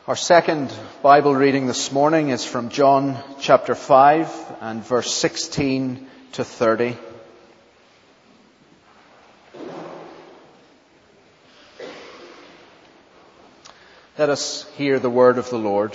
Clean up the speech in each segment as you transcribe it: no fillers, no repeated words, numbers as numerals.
Our second Bible reading this morning is from John chapter 5 and verse 16 to 30. Let us hear the word of the Lord.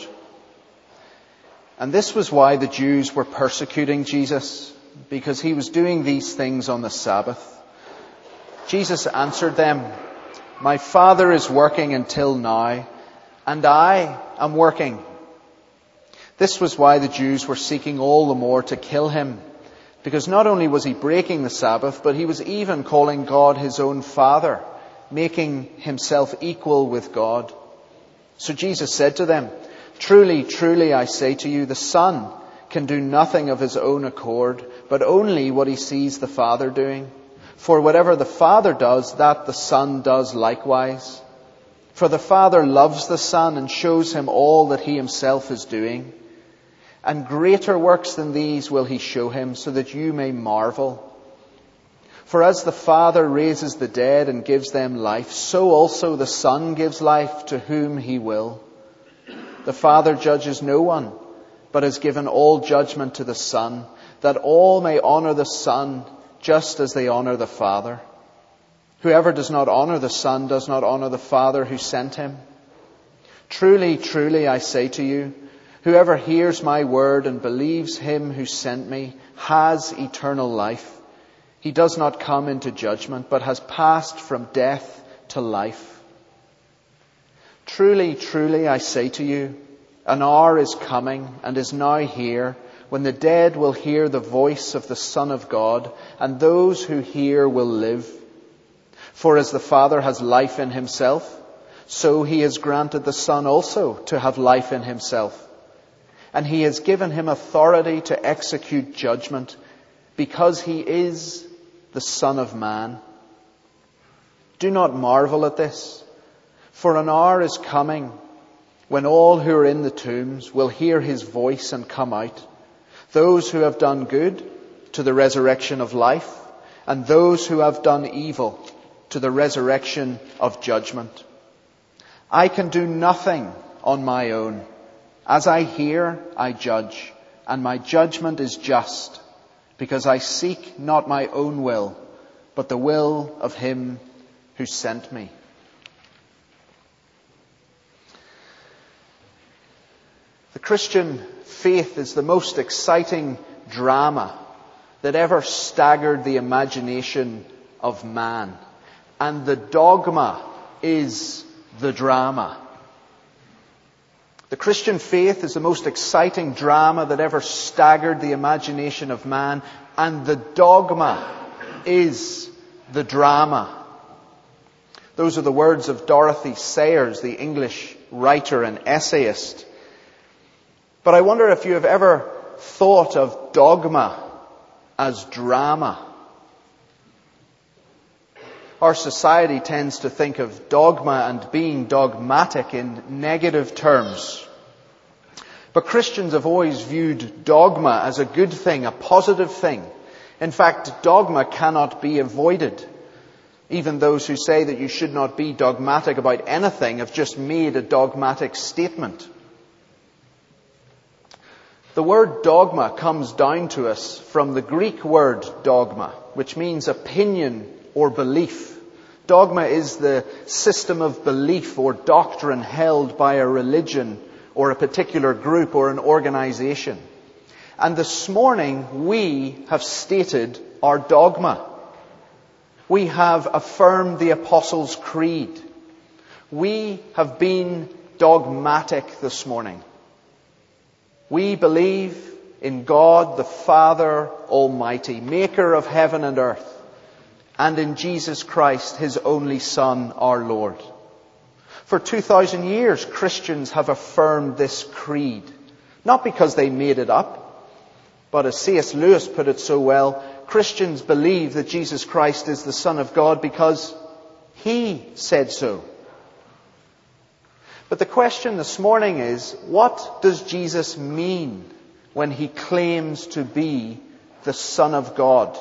And this was why the Jews were persecuting Jesus, because he was doing these things on the Sabbath. Jesus answered them, "My Father is working until now, and I am working." This was why the Jews were seeking all the more to kill him, because not only was he breaking the Sabbath, but he was even calling God his own Father, making himself equal with God. So Jesus said to them, "Truly, truly, I say to you, the Son can do nothing of his own accord, but only what he sees the Father doing. For whatever the Father does, that the Son does likewise. For the Father loves the Son and shows him all that he himself is doing. And greater works than these will he show him, so that you may marvel. For as the Father raises the dead and gives them life, so also the Son gives life to whom he will. The Father judges no one, but has given all judgment to the Son, that all may honor the Son just as they honor the Father. Whoever does not honor the Son does not honor the Father who sent him. Truly, truly, I say to you, whoever hears my word and believes him who sent me has eternal life. He does not come into judgment, but has passed from death to life. Truly, truly, I say to you, an hour is coming and is now here when the dead will hear the voice of the Son of God, and those who hear will live. For as the Father has life in himself, so he has granted the Son also to have life in himself. And he has given him authority to execute judgment, because he is the Son of Man. Do not marvel at this, for an hour is coming when all who are in the tombs will hear his voice and come out. Those who have done good to the resurrection of life, and those who have done evil to the resurrection of judgment. I can do nothing on my own. As I hear, I judge, and my judgment is just, because I seek not my own will, but the will of him who sent me." The Christian faith is the most exciting drama that ever staggered the imagination of man. And the dogma is the drama. The Christian faith is the most exciting drama that ever staggered the imagination of man. And the dogma is the drama. Those are the words of Dorothy Sayers, the English writer and essayist. But I wonder if you have ever thought of dogma as drama. Our society tends to think of dogma and being dogmatic in negative terms. But Christians have always viewed dogma as a good thing, a positive thing. In fact, dogma cannot be avoided. Even those who say that you should not be dogmatic about anything have just made a dogmatic statement. The word dogma comes down to us from the Greek word dogma, which means opinion or belief. Dogma is the system of belief or doctrine held by a religion or a particular group or an organization. And this morning we have stated our dogma. We have affirmed the Apostles' Creed. We have been dogmatic this morning. We believe in God the Father Almighty, maker of heaven and earth, and in Jesus Christ, his only Son, our Lord. For 2,000 years, Christians have affirmed this creed, not because they made it up, but as C.S. Lewis put it so well, Christians believe that Jesus Christ is the Son of God because he said so. But the question this morning is, what does Jesus mean when he claims to be the Son of God?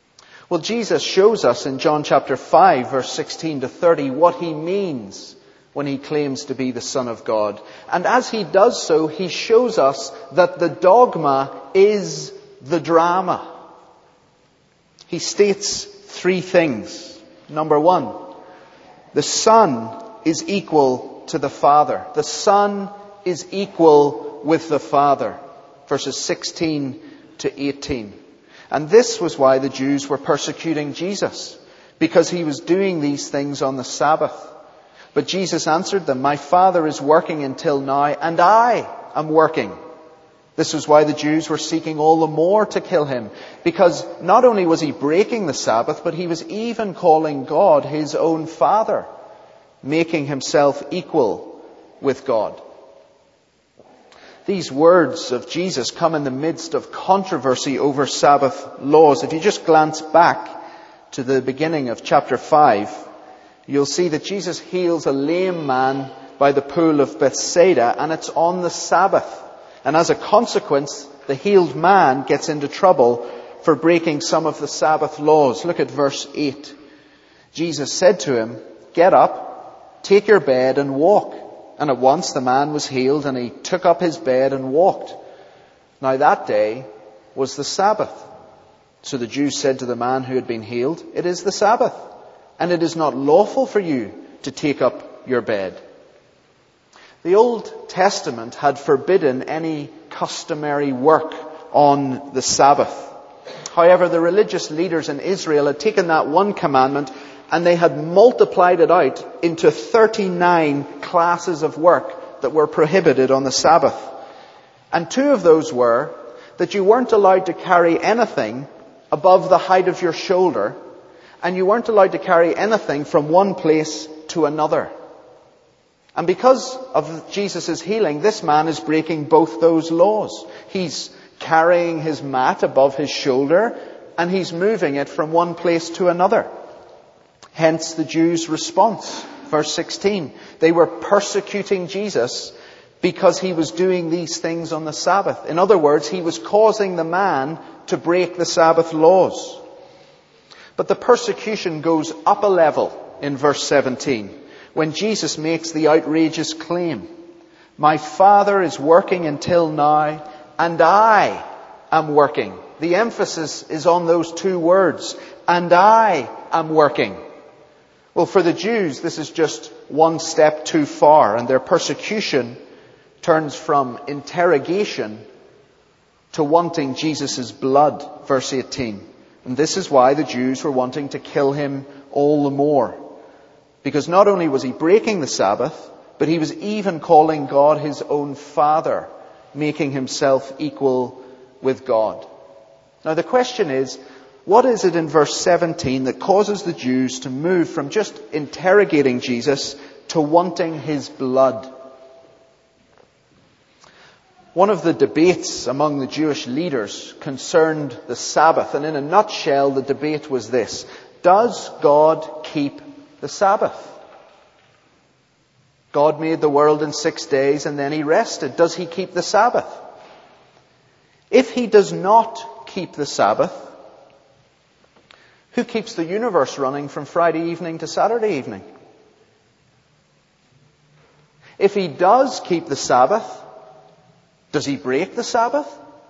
Well, Jesus shows us in John chapter 5, verse 16 to 30, what he means when he claims to be the Son of God. And as he does so, he shows us that the dogma is the drama. He states three things. Number one, the Son is equal to the Father. The Son is equal with the Father. Verses 16 to 18. And this was why the Jews were persecuting Jesus, because he was doing these things on the Sabbath. But Jesus answered them, "My Father is working until now, and I am working." This was why the Jews were seeking all the more to kill him, because not only was he breaking the Sabbath, but he was even calling God his own Father, making himself equal with God. These words of Jesus come in the midst of controversy over Sabbath laws. If you just glance back to the beginning of chapter 5, you'll see that Jesus heals a lame man by the pool of Bethsaida, and it's on the Sabbath. And as a consequence, the healed man gets into trouble for breaking some of the Sabbath laws. Look at verse 8. Jesus said to him, "Get up, take your bed and walk." And at once the man was healed, and he took up his bed and walked. Now that day was the Sabbath. So the Jews said to the man who had been healed, "It is the Sabbath, and it is not lawful for you to take up your bed." The Old Testament had forbidden any customary work on the Sabbath. However, the religious leaders in Israel had taken that one commandment and they had multiplied it out into 39 classes of work that were prohibited on the Sabbath. And two of those were that you weren't allowed to carry anything above the height of your shoulder, and you weren't allowed to carry anything from one place to another. And because of Jesus' healing, this man is breaking both those laws. He's carrying his mat above his shoulder, and he's moving it from one place to another. Hence the Jews' response. Verse 16. They were persecuting Jesus because he was doing these things on the Sabbath. In other words, he was causing the man to break the Sabbath laws. But the persecution goes up a level in verse 17, when Jesus makes the outrageous claim, "My Father is working until now, and I am working." The emphasis is on those two words, "and I am working." Well, for the Jews, this is just one step too far, and their persecution turns from interrogation to wanting Jesus' blood. Verse 18. And this is why the Jews were wanting to kill him all the more. Because not only was he breaking the Sabbath, but he was even calling God his own Father, making himself equal with God. Now the question is, what is it in verse 17 that causes the Jews to move from just interrogating Jesus to wanting his blood? One of the debates among the Jewish leaders concerned the Sabbath, and in a nutshell the debate was this: does God keep the Sabbath? God made the world in 6 days and then he rested. Does he keep the Sabbath? If he does not keep the Sabbath, who keeps the universe running from Friday evening to Saturday evening? If he does keep the Sabbath, does he break the Sabbath?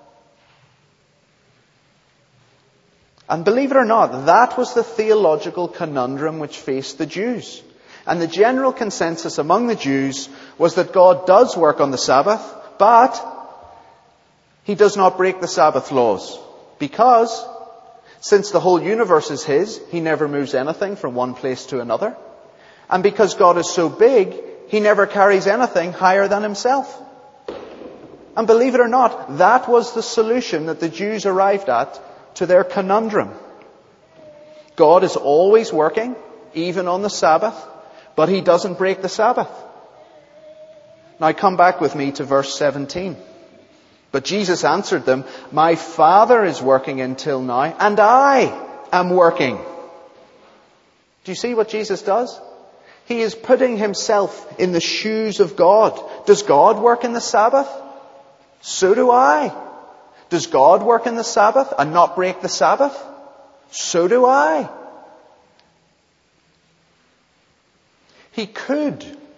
And believe it or not, that was the theological conundrum which faced the Jews. And the general consensus among the Jews was that God does work on the Sabbath, but he does not break the Sabbath laws. Because since the whole universe is his, he never moves anything from one place to another. And because God is so big, he never carries anything higher than himself. And believe it or not, that was the solution that the Jews arrived at to their conundrum. God is always working, even on the Sabbath, but he doesn't break the Sabbath. Now come back with me to verse 17. But Jesus answered them, "My Father is working until now, and I am working." Do you see what Jesus does? He is putting himself in the shoes of God. Does God work in the Sabbath? So do I. Does God work in the Sabbath and not break the Sabbath? So do I. He could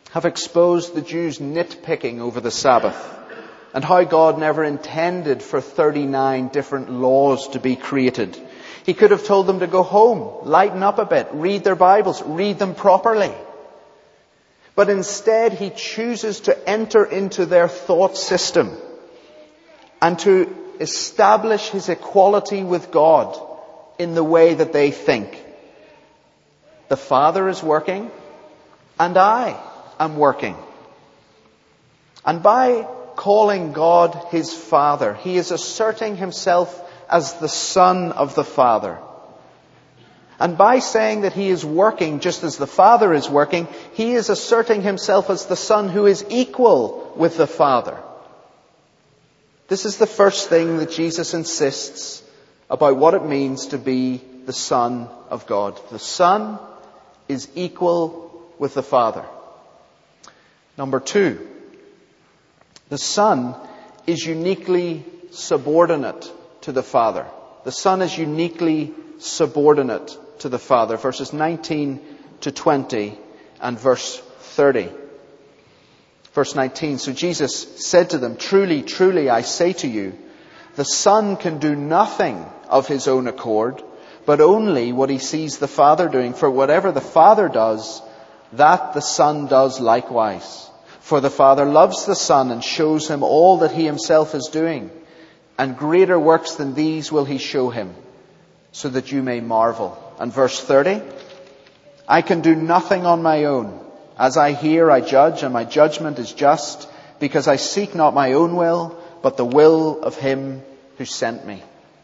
have exposed the Jews' nitpicking over the Sabbath and how God never intended for 39 different laws to be created. He could have told them to go home, lighten up a bit, read their Bibles, read them properly. But instead, he chooses to enter into their thought system and to establish his equality with God in the way that they think. The Father is working, and I am working. And by calling God his Father, he is asserting himself as the Son of the Father. And by saying that he is working just as the Father is working, he is asserting himself as the Son who is equal with the Father. This is the first thing that Jesus insists about what it means to be the Son of God. The Son is equal with the Father. Number two, the Son is uniquely subordinate to the Father. The Son is uniquely subordinate to the Father. Verses 19 to 20 and verse 30. Verse 19, so Jesus said to them, truly, truly, I say to you, the Son can do nothing of his own accord, but only what he sees the Father doing. For whatever the Father does, that the Son does likewise. For the Father loves the Son and shows him all that he himself is doing. And greater works than these will he show him, so that you may marvel. And verse 30, I can do nothing on my own. As I hear, I judge, and my judgment is just, because I seek not my own will, but the will of him who sent me.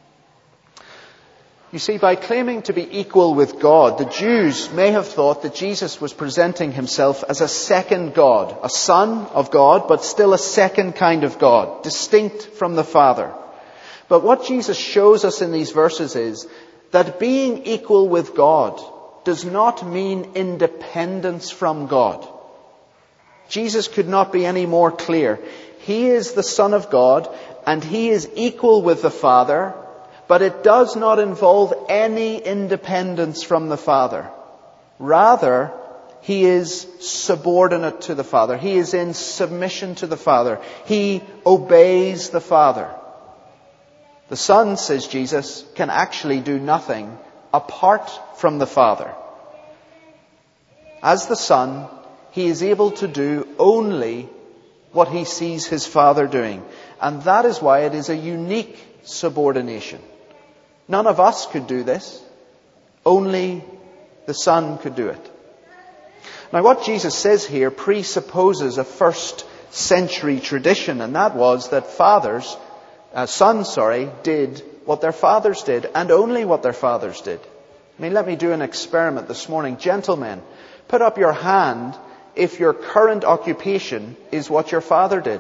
You see, by claiming to be equal with God, the Jews may have thought that Jesus was presenting himself as a second God, a Son of God, but still a second kind of God, distinct from the Father. But what Jesus shows us in these verses is that being equal with God does not mean independence from God. Jesus could not be any more clear. He is the Son of God, and he is equal with the Father, but it does not involve any independence from the Father. Rather, he is subordinate to the Father. He is in submission to the Father. He obeys the Father. The Son, says Jesus, can actually do nothing apart from the Father. As the Son, he is able to do only what he sees his Father doing. And that is why it is a unique subordination. None of us could do this. Only the Son could do it. Now what Jesus says here presupposes a first century tradition, and that was that sons did what their fathers did, and only what their fathers did. Let me do an experiment this morning. Gentlemen, put up your hand if your current occupation is what your father did.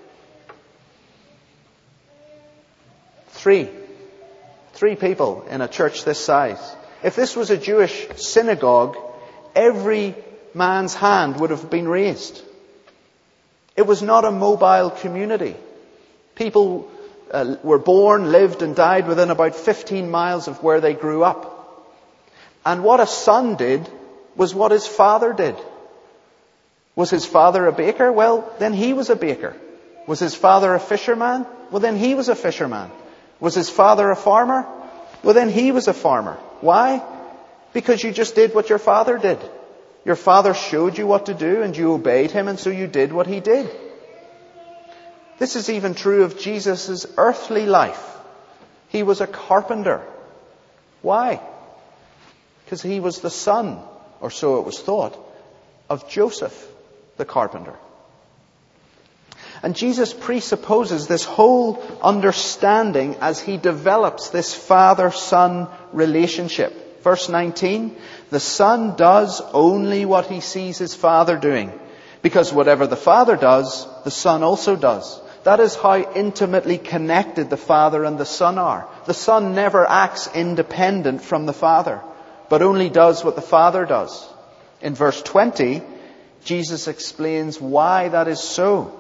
3 people in a church this size. If this was a Jewish synagogue, every man's hand would have been raised. It was not a mobile community. People were born, lived and died within about 15 miles of where they grew up. And what a son did was what his father did. Was his father a baker? Well, then he was a baker. Was his father a fisherman? Well, then he was a fisherman. Was his father a farmer? Well, then he was a farmer. Why? Because you just did what your father did. Your father showed you what to do and you obeyed him, and so you did what he did. This is even true of Jesus' earthly life. He was a carpenter. Why? Because he was the son, or so it was thought, of Joseph, the carpenter. And Jesus presupposes this whole understanding as he develops this father-son relationship. Verse 19, the son does only what he sees his father doing, because whatever the father does, the son also does. That is how intimately connected the Father and the Son are. The Son never acts independent from the Father, but only does what the Father does. In verse 20, Jesus explains why that is so.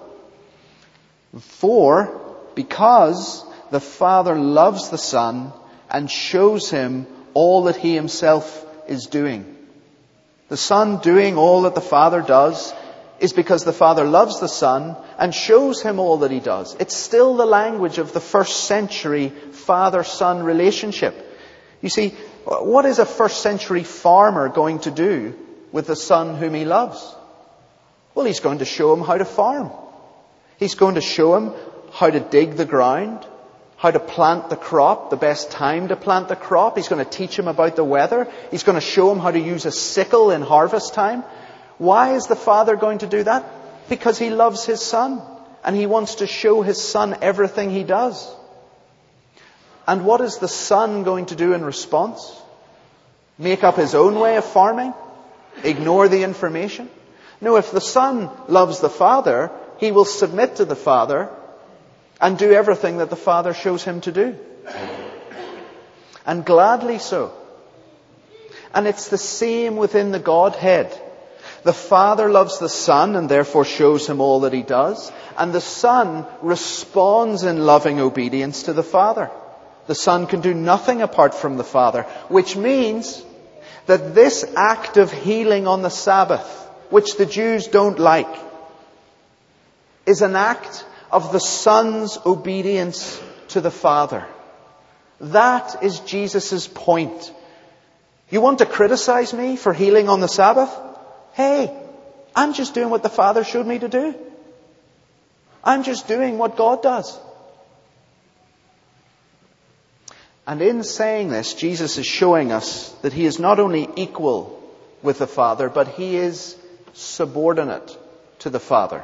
Because the Father loves the Son and shows him all that he himself is doing. The Son doing all that the Father does is because the Father loves the Son and shows him all that he does. It's still the language of the first century father-son relationship. You see, what is a first century farmer going to do with the son whom he loves? Well, he's going to show him how to farm. He's going to show him how to dig the ground, how to plant the crop, the best time to plant the crop. He's going to teach him about the weather. He's going to show him how to use a sickle in harvest time. Why is the Father going to do that? Because he loves his Son, and he wants to show his Son everything he does. And what is the Son going to do in response? Make up his own way of farming? Ignore the information? No, if the Son loves the Father, he will submit to the Father and do everything that the Father shows him to do. And gladly so. And it's the same within the Godhead. The Father loves the Son and therefore shows him all that he does. And the Son responds in loving obedience to the Father. The Son can do nothing apart from the Father, which means that this act of healing on the Sabbath, which the Jews don't like, is an act of the Son's obedience to the Father. That is Jesus' point. You want to criticize me for healing on the Sabbath? Hey, I'm just doing what the Father showed me to do. I'm just doing what God does. And in saying this, Jesus is showing us that he is not only equal with the Father, but he is subordinate to the Father.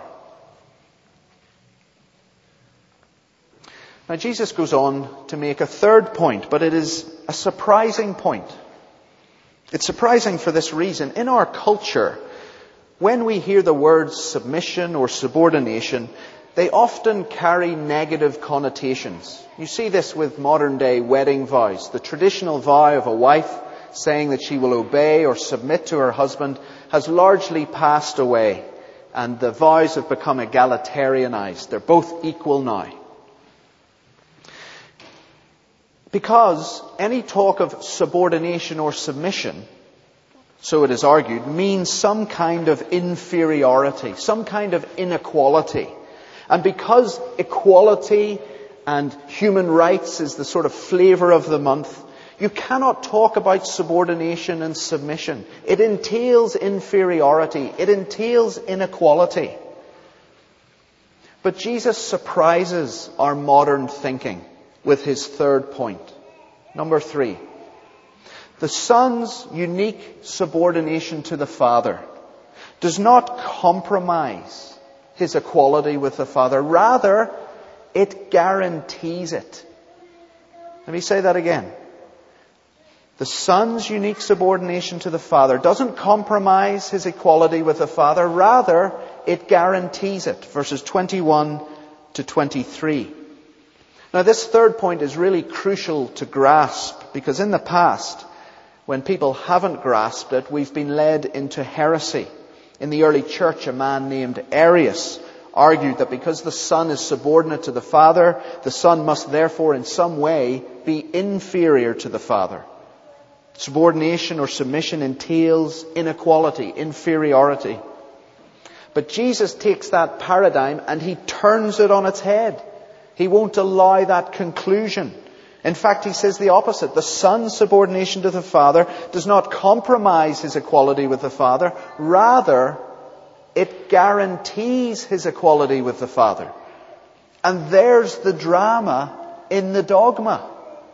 Now Jesus goes on to make a third point, but it is a surprising point. It's surprising for this reason. In our culture, when we hear the words submission or subordination, they often carry negative connotations. You see this with modern day wedding vows. The traditional vow of a wife saying that she will obey or submit to her husband has largely passed away, and the vows have become egalitarianized. They're both equal now. Because any talk of subordination or submission, so it is argued, means some kind of inferiority, some kind of inequality. And because equality and human rights is the sort of flavor of the month, you cannot talk about subordination and submission. It entails inferiority. It entails inequality. But Jesus surprises our modern thinking with his third point. Number 3. The Son's unique subordination to the Father does not compromise his equality with the Father. Rather, it guarantees it. Let me say that again. The Son's unique subordination to the Father doesn't compromise his equality with the Father. Rather, it guarantees it. Verses 21 to 23. Now, this third point is really crucial to grasp, because in the past, when people haven't grasped it, we've been led into heresy. In the early church, a man named Arius argued that because the Son is subordinate to the Father, the Son must therefore in some way be inferior to the Father. Subordination or submission entails inequality, inferiority. But Jesus takes that paradigm and he turns it on its head. He won't allow that conclusion. In fact, he says the opposite. The Son's subordination to the Father does not compromise his equality with the Father. Rather, it guarantees his equality with the Father. And there's the drama in the dogma.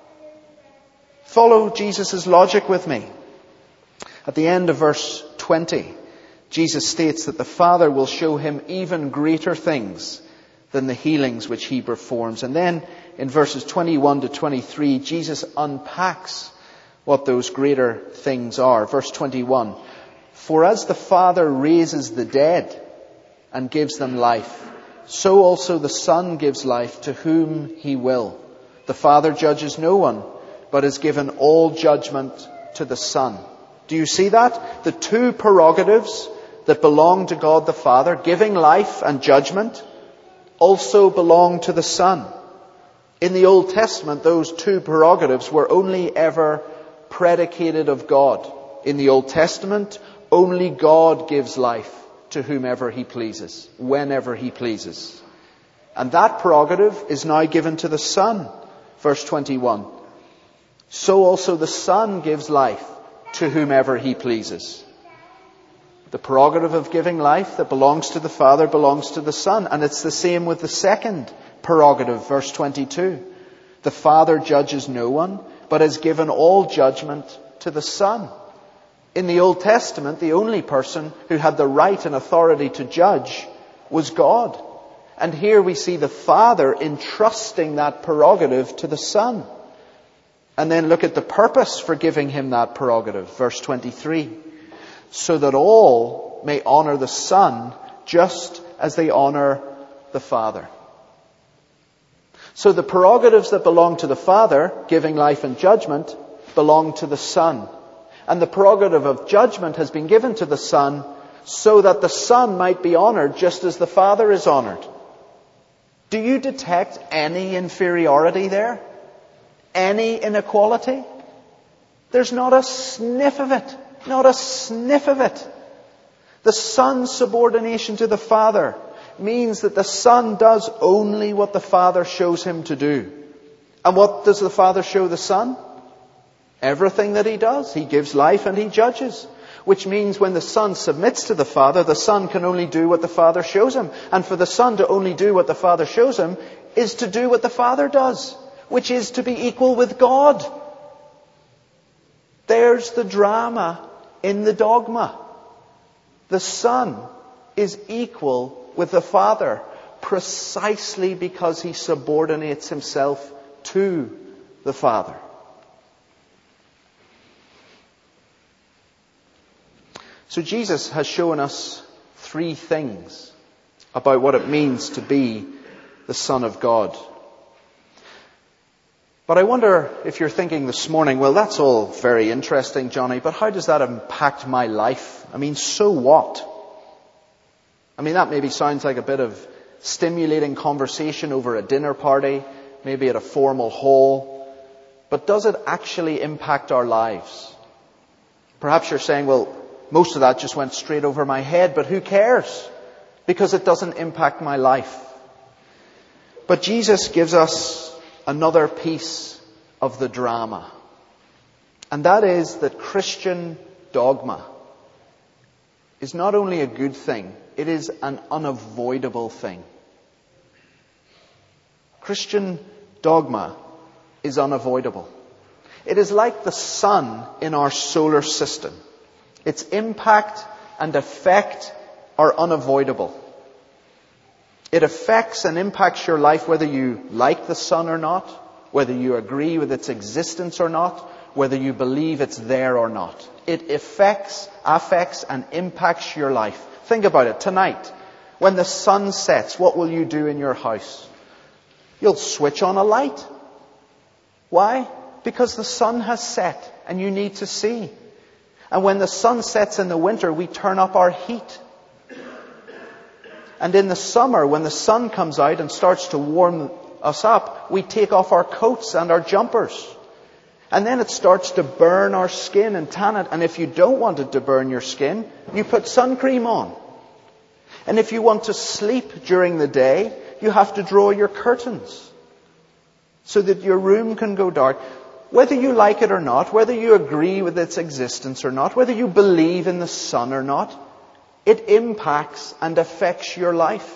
Follow Jesus' logic with me. At the end of verse 20, Jesus states that the Father will show him even greater things than the healings which he performs. And then in verses 21 to 23, Jesus unpacks what those greater things are. Verse 21, for as the Father raises the dead and gives them life, so also the Son gives life to whom he will. The Father judges no one, but has given all judgment to the Son. Do you see that? The two prerogatives that belong to God the Father, giving life and judgment, also belong to the Son. In the Old Testament, those two prerogatives were only ever predicated of God. In the Old Testament, only God gives life to whomever he pleases, whenever he pleases. And that prerogative is now given to the Son. Verse 21. So also the Son gives life to whomever he pleases. The prerogative of giving life that belongs to the Father belongs to the Son. And it's the same with the second prerogative, verse 22. The Father judges no one, but has given all judgment to the Son. In the Old Testament, the only person who had the right and authority to judge was God. And here we see the Father entrusting that prerogative to the Son. And then look at the purpose for giving him that prerogative. Verse 23. So that all may honor the Son just as they honor the Father. So the prerogatives that belong to the Father, giving life and judgment, belong to the Son. And the prerogative of judgment has been given to the Son so that the Son might be honored just as the Father is honored. Do you detect any inferiority there? Any inequality? There's not a sniff of it. Not a sniff of it. The Son's subordination to the Father means that the Son does only what the Father shows him to do. And what does the Father show the Son? Everything that he does. He gives life and he judges. Which means when the Son submits to the Father, the Son can only do what the Father shows him. And for the Son to only do what the Father shows him is to do what the Father does, which is to be equal with God. There's the drama in the dogma. The Son is equal with the Father precisely because he subordinates himself to the Father. So Jesus has shown us three things about what it means to be the Son of God. But I wonder if you're thinking this morning, well, that's all very interesting, Johnny, but how does that impact my life? I mean, so what? I mean, that maybe sounds like a bit of stimulating conversation over a dinner party, maybe at a formal hall. But does it actually impact our lives? Perhaps you're saying, well, most of that just went straight over my head, but who cares? Because it doesn't impact my life. But Jesus gives us another piece of the drama. And that is that Christian dogma is not only a good thing, it is an unavoidable thing. Christian dogma is unavoidable. It is like the sun in our solar system. Its impact and effect are unavoidable. It affects and impacts your life whether you like the sun or not, whether you agree with its existence or not, whether you believe it's there or not. It affects and impacts your life. Think about it. Tonight, when the sun sets, what will you do in your house? You'll switch on a light. Why? Because the sun has set and you need to see. And when the sun sets in the winter, we turn up our heat. And in the summer, when the sun comes out and starts to warm us up, we take off our coats and our jumpers. And then it starts to burn our skin and tan it. And if you don't want it to burn your skin, you put sun cream on. And if you want to sleep during the day, you have to draw your curtains so that your room can go dark. Whether you like it or not, whether you agree with its existence or not, whether you believe in the sun or not, it impacts and affects your life.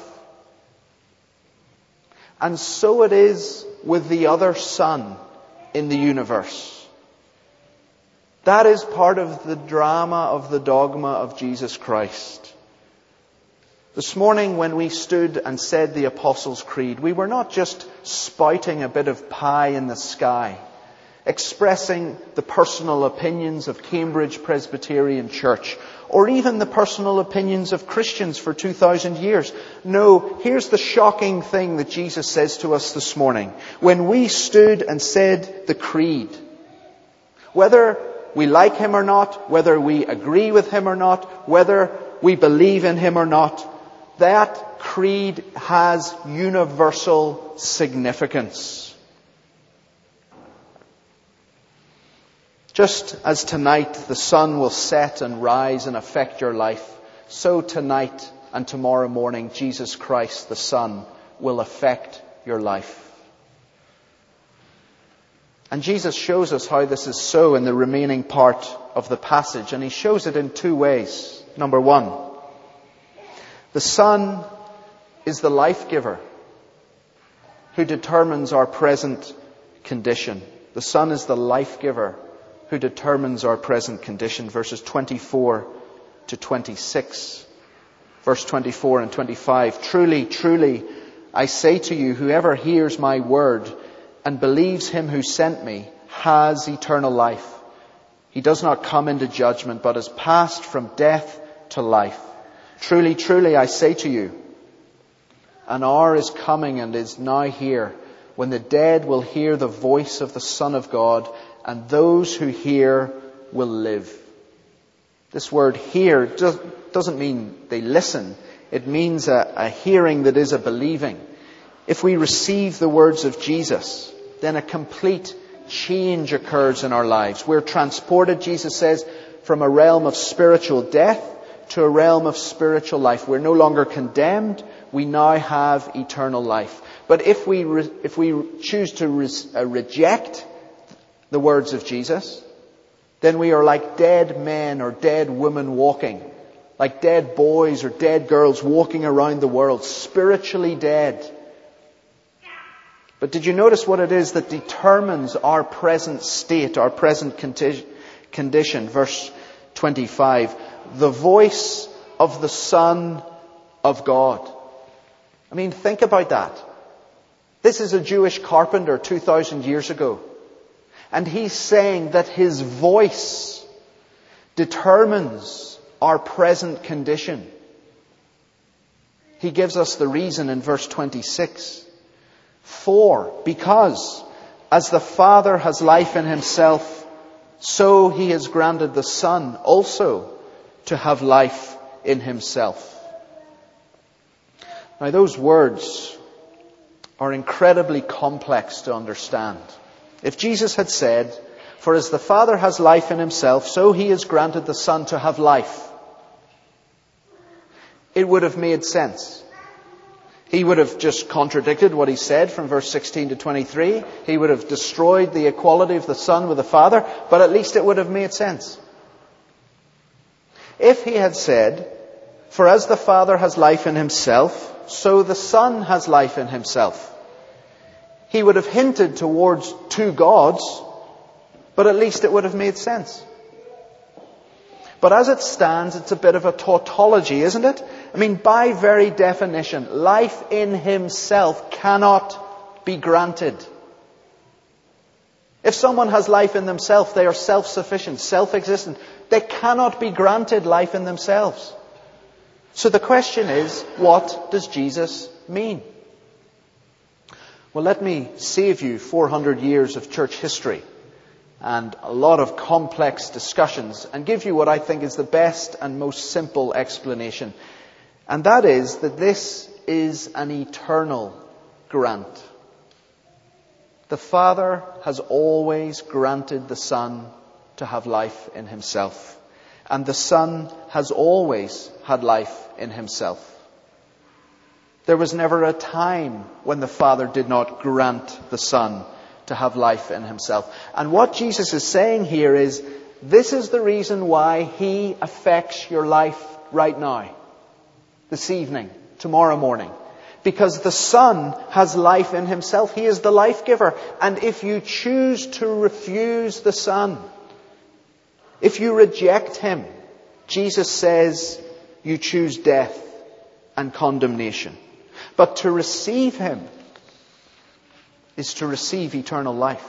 And so it is with the other sun in the universe. That is part of the drama of the dogma of Jesus Christ. This morning when we stood and said the Apostles' Creed, we were not just spouting a bit of pie in the sky, expressing the personal opinions of Cambridge Presbyterian Church, or even the personal opinions of Christians for 2,000 years. No, here's the shocking thing that Jesus says to us this morning. When we stood and said the Creed, whether we like Him or not, whether we agree with Him or not, whether we believe in Him or not, that Creed has universal significance. Just as tonight the sun will set and rise and affect your life, so tonight and tomorrow morning, Jesus Christ, the Son, will affect your life. And Jesus shows us how this is so in the remaining part of the passage, and he shows it in two ways. Number one, the Son is the life giver who determines our present condition. The Son is the life giver who determines our present condition. Verses 24 to 26. Verse 24 and 25. Truly, truly, I say to you, whoever hears my word and believes him who sent me has eternal life. He does not come into judgment, but has passed from death to life. Truly, truly, I say to you, an hour is coming and is now here when the dead will hear the voice of the Son of God, and those who hear will live. This word hear doesn't mean they listen. It means a hearing that is a believing. If we receive the words of Jesus, then a complete change occurs in our lives. We're transported, Jesus says, from a realm of spiritual death to a realm of spiritual life. We're no longer condemned. We now have eternal life. But if we choose to reject the words of Jesus, then we are like dead men or dead women walking, like dead boys or dead girls walking around the world, spiritually dead. But did you notice what it is that determines our present state, our present condition? Verse 25, the voice of the Son of God. I mean, think about that. This is a Jewish carpenter 2,000 years ago. And he's saying that his voice determines our present condition. He gives us the reason in verse 26. Because as the Father has life in himself, so he has granted the Son also to have life in himself. Now those words are incredibly complex to understand. If Jesus had said, for as the Father has life in himself, so he has granted the Son to have life, it would have made sense. He would have just contradicted what he said from verse 16 to 23. He would have destroyed the equality of the Son with the Father, but at least it would have made sense. If he had said, for as the Father has life in himself, so the Son has life in himself, he would have hinted towards two gods, but at least it would have made sense. But as it stands, it's a bit of a tautology, isn't it? I mean, by very definition, life in himself cannot be granted. If someone has life in themselves, they are self-sufficient, self-existent. They cannot be granted life in themselves. So the question is, what does Jesus mean? Well, let me save you 400 years of church history and a lot of complex discussions and give you what I think is the best and most simple explanation. And that is that this is an eternal grant. The Father has always granted the Son to have life in himself. And the Son has always had life in himself. There was never a time when the Father did not grant the Son to have life in himself. And what Jesus is saying here is, this is the reason why he affects your life right now, this evening, tomorrow morning. Because the Son has life in himself. He is the life giver. And if you choose to refuse the Son, if you reject him, Jesus says you choose death and condemnation. But to receive him is to receive eternal life.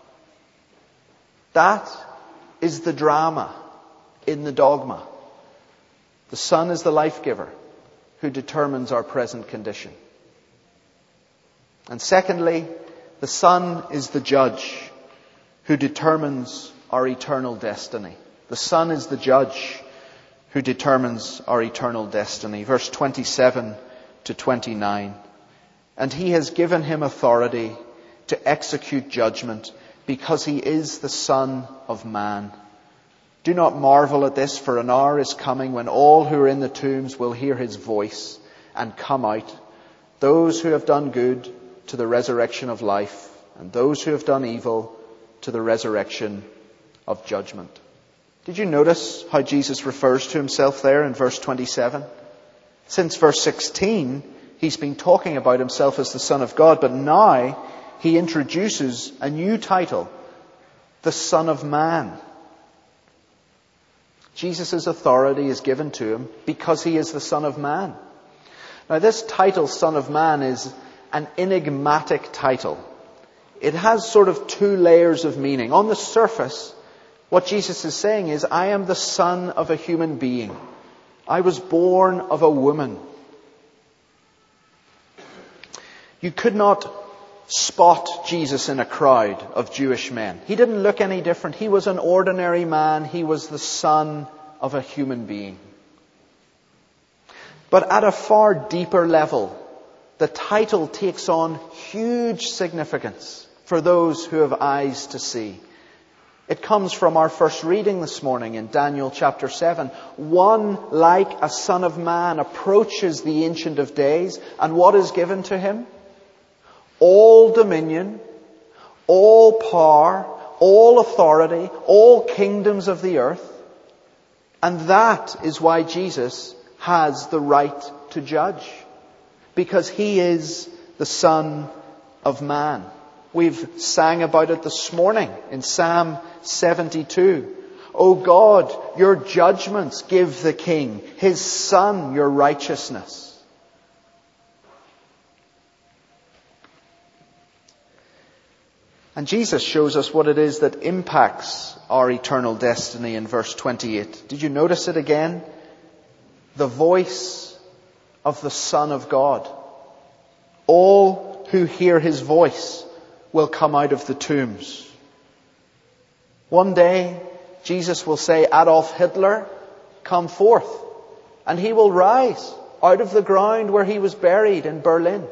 That is the drama in the dogma. The Son is the life giver who determines our present condition. And secondly, the Son is the judge who determines our eternal destiny. The Son is the judge who determines our eternal destiny. Verse 27 to 29. And he has given him authority to execute judgment because he is the Son of Man. Do not marvel at this, for an hour is coming when all who are in the tombs will hear his voice and come out, those who have done good to the resurrection of life, and those who have done evil to the resurrection of judgment. Did you notice how Jesus refers to himself there in verse 27? Since verse 16, he's been talking about himself as the Son of God, but now he introduces a new title, the Son of Man. Jesus' authority is given to him because he is the Son of Man. Now this title, Son of Man, is an enigmatic title. It has sort of two layers of meaning. On the surface, what Jesus is saying is, I am the son of a human being. I was born of a woman. You could not spot Jesus in a crowd of Jewish men. He didn't look any different. He was an ordinary man. He was the son of a human being. But at a far deeper level, the title takes on huge significance for those who have eyes to see. It comes from our first reading this morning in Daniel chapter 7. One like a son of man approaches the Ancient of Days, and what is given to him? All dominion, all power, all authority, all kingdoms of the earth. And that is why Jesus has the right to judge, because he is the Son of Man. We've sang about it this morning in Psalm 72. O God, your judgments give the king, his son, your righteousness. And Jesus shows us what it is that impacts our eternal destiny in verse 28. Did you notice it again? The voice of the Son of God. All who hear his voice will come out of the tombs. One day, Jesus will say, Adolf Hitler, come forth. And he will rise out of the ground where he was buried in Berlin.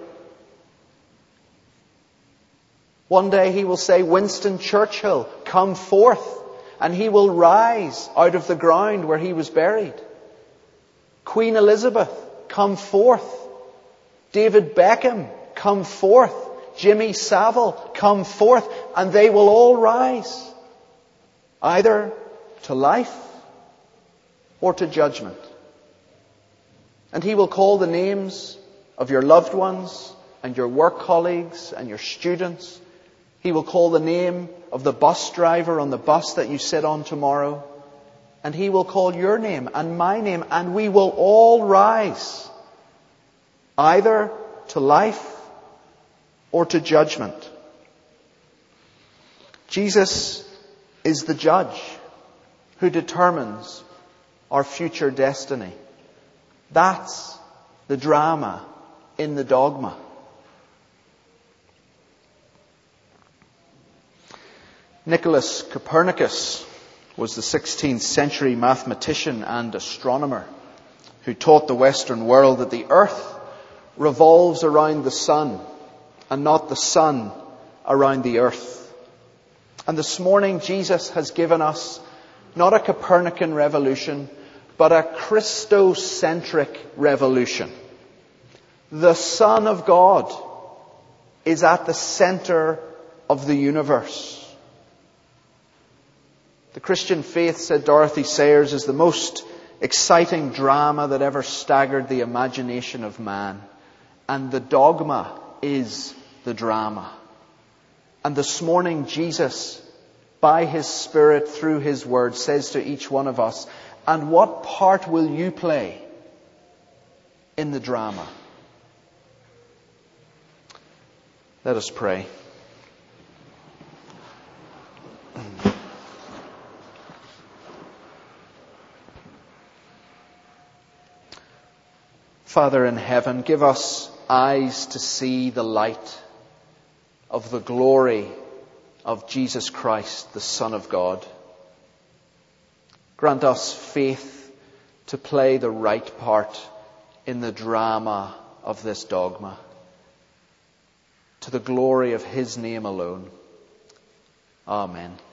One day he will say, Winston Churchill, come forth. And he will rise out of the ground where he was buried. Queen Elizabeth, come forth. David Beckham, come forth. Jimmy Savile, come forth. And they will all rise, either to life or to judgment. And he will call the names of your loved ones and your work colleagues and your students. He will call the name of the bus driver on the bus that you sit on tomorrow. And he will call your name and my name, and we will all rise, either to life or to judgment. Jesus is the judge who determines our future destiny. That's the drama in the dogma. Nicholas Copernicus was the 16th century mathematician and astronomer who taught the Western world that the earth revolves around the sun and not the sun around the earth. And this morning Jesus has given us not a Copernican revolution, but a Christocentric revolution. The Son of God is at the center of the universe. The Christian faith, said Dorothy Sayers, is the most exciting drama that ever staggered the imagination of man. And the dogma is the drama. And this morning Jesus, by his Spirit through his word, says to each one of us, and what part will you play in the drama? Let us pray. Father in heaven, give us eyes to see the light of the glory of Jesus Christ, the Son of God. Grant us faith to play the right part in the drama of this dogma, to the glory of his name alone. Amen.